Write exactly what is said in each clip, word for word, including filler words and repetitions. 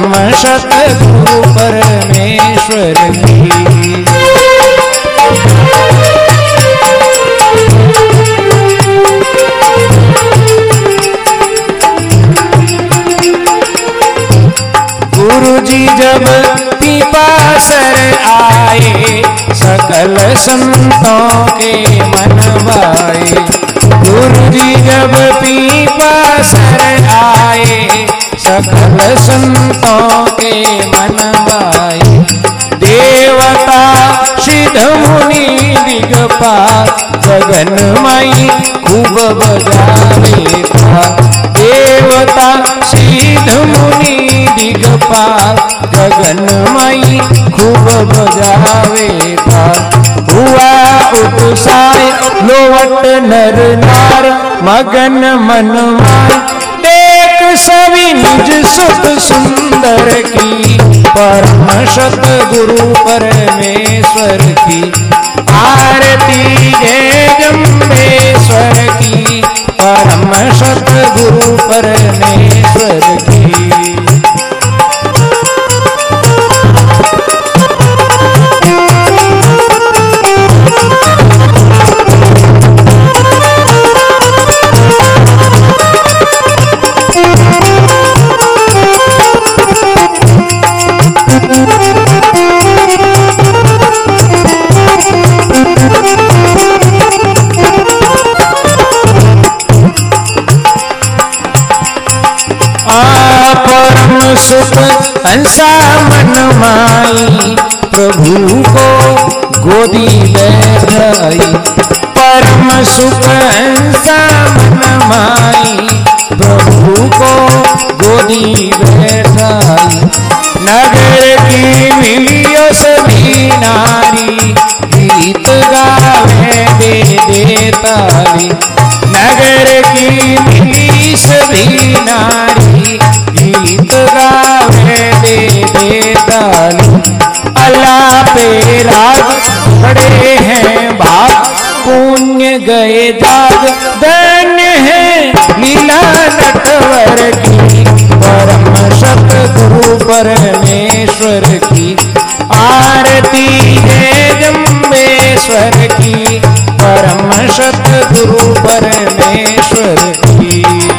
परम सतगुरु परमेश्वर की। गुरु जी जब पिपासर आए सकल संतों के मन भाए। गुरु जी जब पिपासर आए सकल संतों के मन भाए। देवता सिद्ध मुनि दिगपाल गगनमयी खूब बजावे था। देवता सिद्ध मुनि दिगपाल गगनमयी खूब बजावे था। हुआ उत्साह लोवट नर नार मगन मनमाय। देख सभी निज सुत सुंदर की परम सतगुरु परमेश्वर की। आरती जय जम्बेश्वर की परम सतगुरु परमेश्वर की। सुख हंसा मन माई प्रभु को गोदी बैठाई। परम सुख हंसा मन माई प्रभु को गोदी बैठाई। नगर की मिलियो सभी नारी गीत गावे दे दे ताली। नगर की मिली सभी नारी गीत गावे दे दे ताली। अल्लाह पे राग बड़े हैं भाग पुण्य गए जाग। धन्य है लीला नटवर की परम सतगुरु परमेश्वर की। आरती है जम्बेश्वर की परम सतगुरु परमेश्वर की।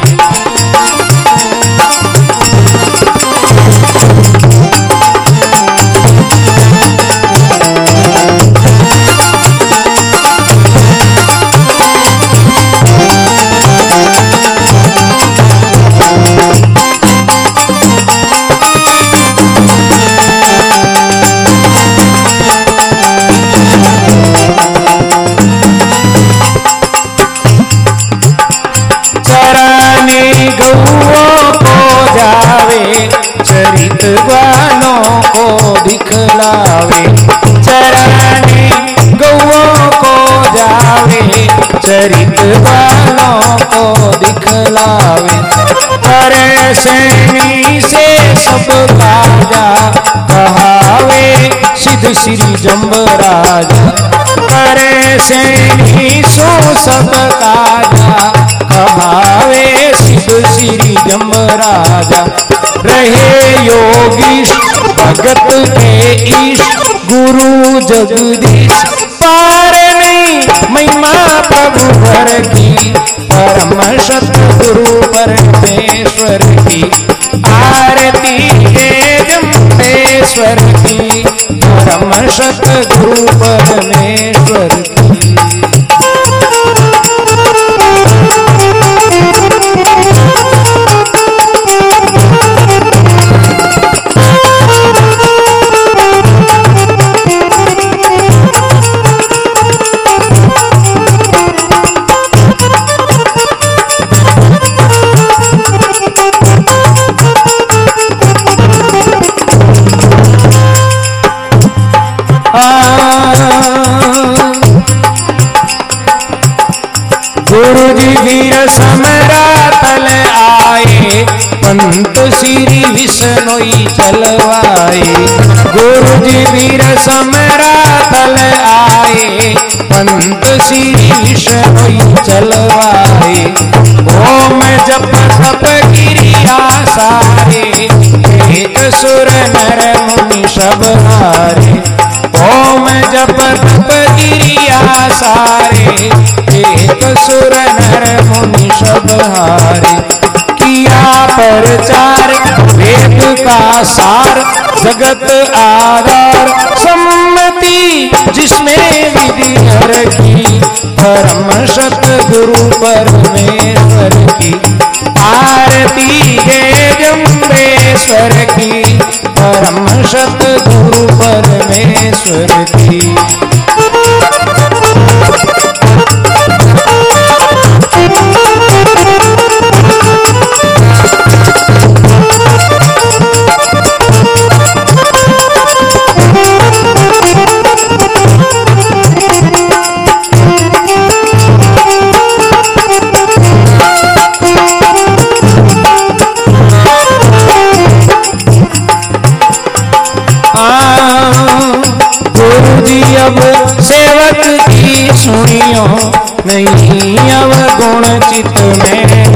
गौओं को जावे चरित गानों को दिखलावे। चराने गौओं को जावे चरित गानों को दिखलावे। परसैनी से सब काजा कहावे सिद्ध श्री जम्बराजा। परसैनी सो सब काजा कहावे सिद्ध श्री जम्बराजा। रहे योगीश भगत के ईश गुरु जगदीश। पार नहीं महिमा प्रभु भर की परम सतगुरु परमेश्वर की। आरती है जम्बेश्वर की परम सतगुरु परमेश्वर की। गुरु जी वीर समरा तल आए पंत श्री विष्णोई चलवाए। गुरु जी वीर समरा तल आए पंत श्री विष्णोई चलवाए। ओम जप तप क्रिया सारे एक सुर नर मुनि सब हारे, ओम जप तप गिरिया सारे, एक सुर नर मुनि सब हारे। किया प्रचार वेद का सार, जगत आधार सम्मति जिसमें विधि हर की, परम सतगुरु परमेश्वर की। आरती है जम्बेश्वर की, परम सतगुरु परमेश्वर की। अब सेवक की सुनियो, नहीं अवगुण चित में।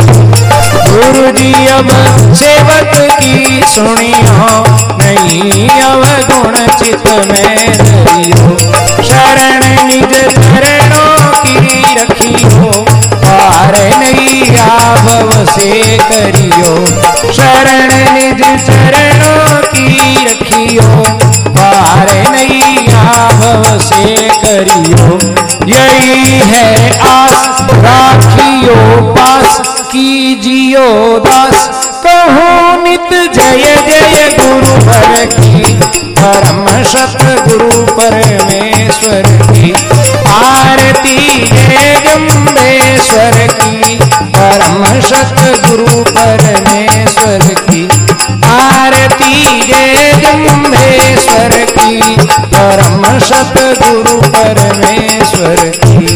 गुरु जी अब सेवक की सुनियो, नहीं अवगुण चित में रहियो। शरण निज चरणों की रखियो, पार नैया भव से करियो। शरण निज चरणों की रखियो, पार नैया भव से करियो। यही है आस राखियो पास, कीजियो दास कहूँ नित जय जय गुरु भर की। परम सतगुरु परमेश्वर की, आरती जय जम्बेश्वर की। परम सतगुरु परमेश्वर की, आरती जय जम्बेश्वर की। परम सतगुरु परमेश्वर की।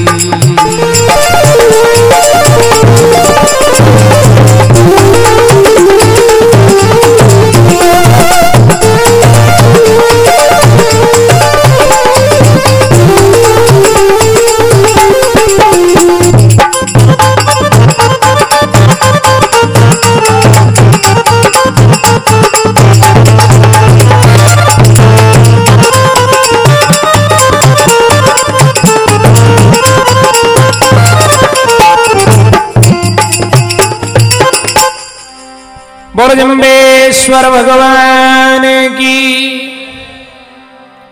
बोलो जम्बेश्वर भगवान की।